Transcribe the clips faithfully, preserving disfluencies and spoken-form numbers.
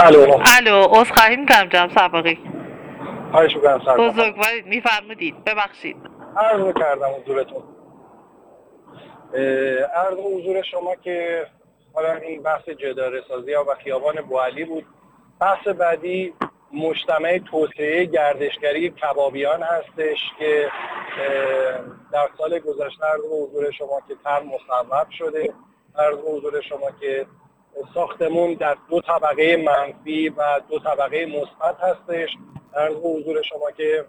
الو الو عذرخواهی میکنم جناب سباقی. خواهش میکنم سر بزرگوارید، میفرمودید، ببخشید. عرض میکردم حضورتون عرض حضور شما که حالا این بحث جداره سازی و خیابان بوعلی بود. بحث بعدی مجتمع توسعه گردشگری کبابیان هستش که در سال گذشته عرض حضور شما که تر مصوب شده. عرض حضور شما که ساختمون در دو طبقه منفی و دو طبقه مثبت هستش. عرض حضور شما که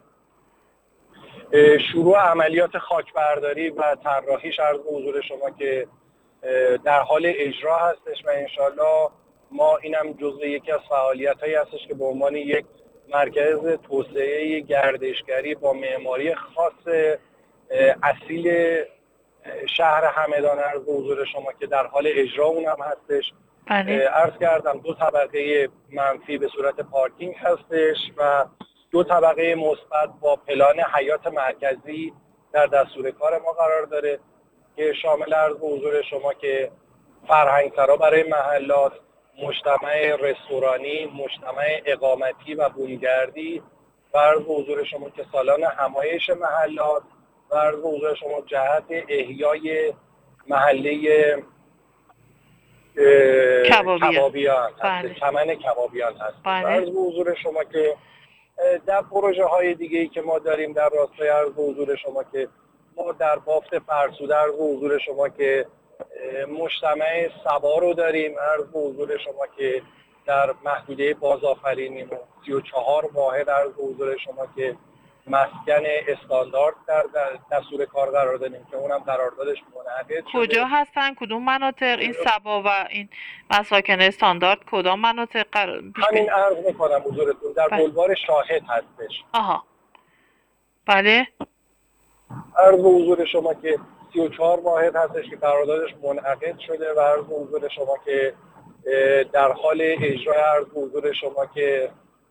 شروع عملیات خاکبرداری و طراحیش عرض حضور شما که در حال اجرا هستش و انشالله ما اینم جزء یکی از فعالیت‌هایی هستش که به عنوان یک مرکز توسعه گردشگری با معماری خاص اصیل شهر همدان عرض حضور شما که در حال اجرا اونم هستش. بله. عرض کردم دو طبقه منفی به صورت پارکینگ هستش و دو طبقه مثبت با پلان حیات مرکزی در دستور کار ما قرار داره که شامل عرض حضور شما که فرهنگسرا برای محلات، مجتمع رستورانی، مجتمع اقامتی و بومگردی و عرض حضور شما که سالن همایش محلات و عرض حضور شما جهت احیای محله کبابیان, کبابیان هست. بله. چمن کبابیان هست. بله. عرض حضور شما که در پروژه های دیگه ای که ما داریم در راستای عرض حضور شما که ما در بافت فرسوده عرض حضور شما که مجتمع سبا رو داریم. عرض حضور شما که در محدوده بازآفرینی سی و چهار واحد عرض حضور شما که مسکن استاندارد در دستور کار قرار دادیم که اونم قراردادش منعقد شده. کجا هستن؟ کدوم مناطق این سبا و این مساکن استاندارد کدام مناطق قرار پیش همین عرض میکنم حضورتون در بلوار شاهد هستش. آها بله. عرض حضور شما که سی و چهار واحد هستش که قراردادش منعقد شده و عرض حضور شما که در حال اجرا عرض حضور شما که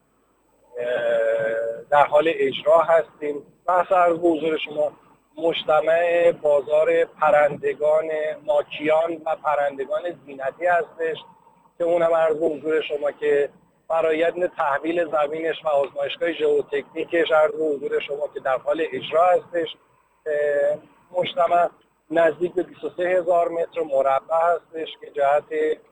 در حال اجرا هستیم. بحث عرض حضور شما مجتمع بازار پرندگان ماکیان و پرندگان زینتی هستش که اونم عرض حضور شما که فرآیند تحویل زمینش و آزمایشگاه ژئوتکنیکش عرض حضور شما که در حال اجرا هستش. مجتمع نزدیک به بیست و سه هزار متر مربع هستش که جهت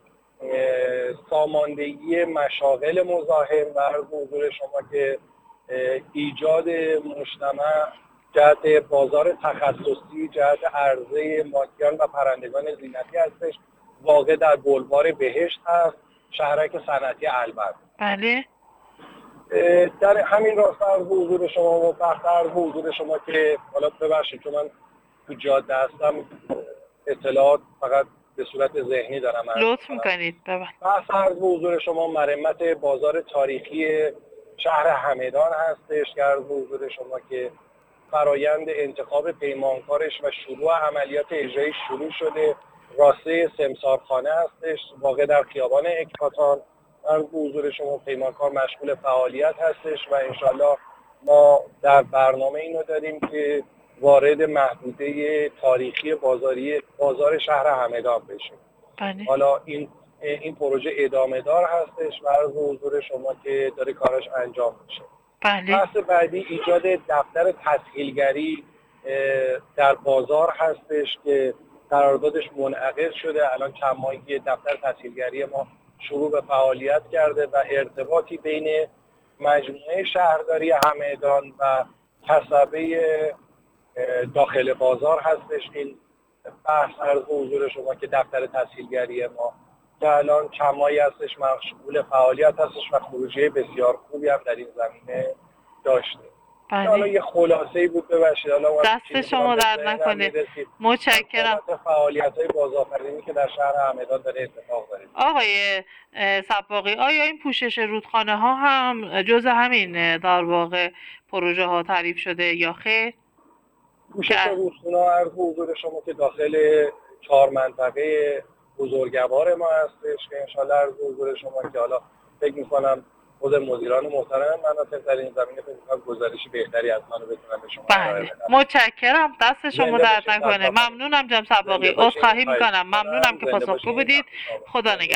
ساماندهی مشاغل مزاحم و عرض حضور شما که ایجاد مجتمع جهت بازار تخصصی جهت عرضه ماکیان و پرندگان زینتی هستش. واقع در بلوار بهشت هست، شهرک صنعتی البرز. بله. در همین راستا عرض حضور شما و بحث عرض حضور شما که حالا ببخشید چون من تو جاده هستم اطلاعات فقط به صورت ذهنی دارم. لطف میکنید ببخشید. بحث عرض حضور شما مرمت بازار تاریخی شهر همدان هستش که عرض حضور شما که فرایند انتخاب پیمانکارش و شروع عملیات اجرایی شروع شده. راسته سمسارخانه هستش واقع در خیابان اکباتان. عرض حضور شما پیمانکار مشغول فعالیت هستش و انشالله ما در برنامه اینو داریم که وارد محدوده تاریخی بازاری بازار شهر همدان بشیم. بله. حالا این این پروژه ادامه دار هستش و عرض حضور شما که داره کارش انجام میشه. بله. بحث بعدی ایجاد دفتر تسهیلگری در بازار هستش که قراردادش منعقد شده. الان چند ماهی دفتر تسهیلگری ما شروع به فعالیت کرده و ارتباطی بین مجموعه شهرداری همدان و کسبه داخل بازار هستش. این بحث عرض حضور شما که دفتر تسهیلگری ما که الان چند ماهی هستش مشغول فعالیت هستش و خروجی بسیار خوبی هم در این زمینه داشته. بله. حالا یه خلاصه‌ای بود ببخشید. حالا دست شما درد نکنه. متشکرم. فعالیت‌های بازآفرینی که در شهر همدان داره اتفاق داره. آقای سباقی آیا این پوشش رودخانه ها هم جز همین در واقع پروژه ها تعریف شده یا خیر؟ پوشش رودخانه عرض حضور شما که داخل چهار منطقه بزرگوار ما هستش که انشالله عرض حضور شما که حالا فکر می‌کنم خود مدیران محترم مناطق در این زمینه فکر می‌کنم گزارشی بهتری از منو بتونن به شما بله. متشکرم. دست شما درد نکنه. ممنونم جناب سباقی. عذرخواهی می‌کنم. ممنونم که پاسخگو بودید. خدا نگهدار.